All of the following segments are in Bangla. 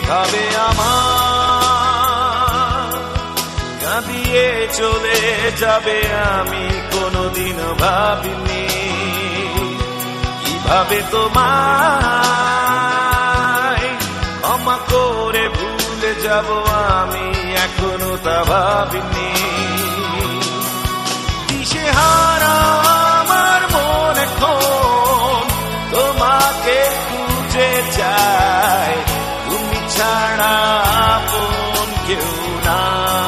ভাবে আমার কাঁদিয়ে চলে যাবে আমি কোনোদিন ভাবিনি কিভাবে তোমায় ক্ষমা করে ভুলে যাব আমি এখনো তা ভাবিনি দিশেহারা আমার মন এখন তোমাকে খুঁজে যায় তুমি ছাড়া আপন কেউ না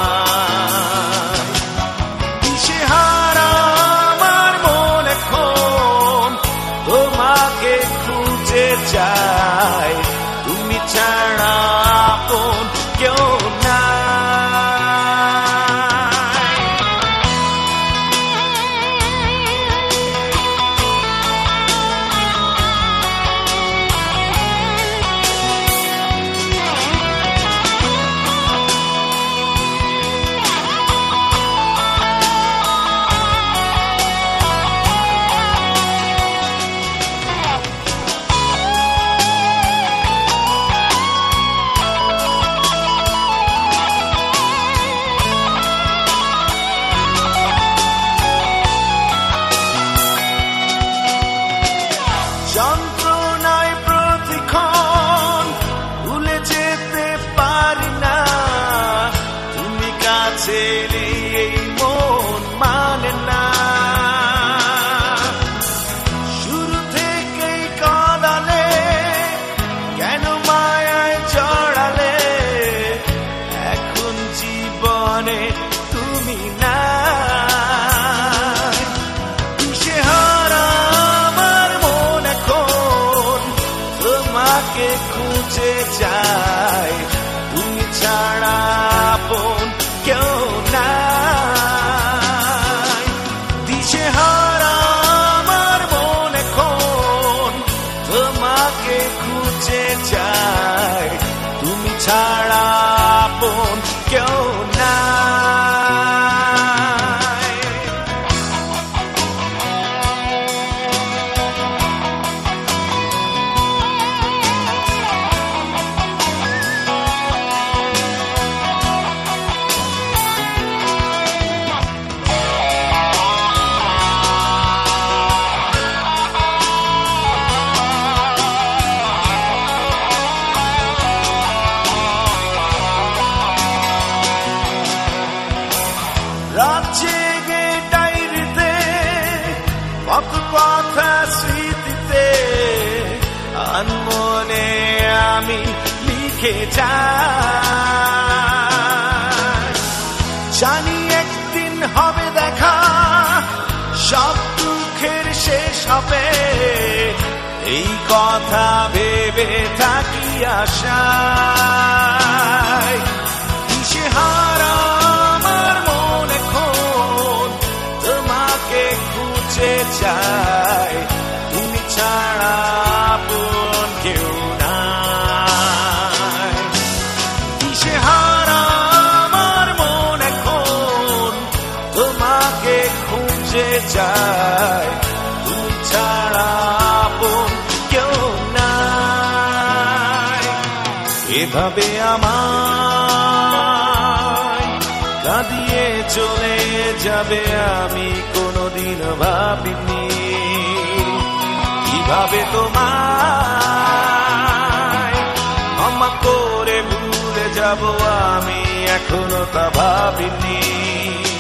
দিশেহারা আমার মন এখন তোমাকে খুঁজে যায় তুমি ছাড়া আপন কেউ না যন্ত্রণায় প্রতিক্ষণ ভুলে যেতে পারি না তুমি কাছে এই মন মানে না শুরু থেকেই কাঁদালে কেন মায়ায় জড়ালে এখন জীবনে তুমি না তোমাকে খুঁজে যায় তুমি ছাড়া আপন কেউ নাই দিশেহারা আমার মন এখন তোমাকে খুঁজে যায় তুমি ছাড়া আপন কেউ নাই রাত জেগে ডায়েরিতে কত কথা স্মৃতিতে আনমনে আমি লিখে যাই জানি একদিন হবে দেখা সব দুঃখের শেষ হবে এই কথা ভেবে থাকি আশায় দিশেহারা খুঁজে যায় তুমি ছাড়া আপন কেউ নাই দিশেহারা আমার মন এখন তোমাকে খুঁজে যায় তুমি ছাড়া আপন কেউ নাই এভাবে আমায় কাঁদিয়ে চলে যাবে আমি কোনোদিন ভাবিনি কিভাবে তোমায় ক্ষমা করে ভুলে যাব আমি এখনো তা ভাবিনি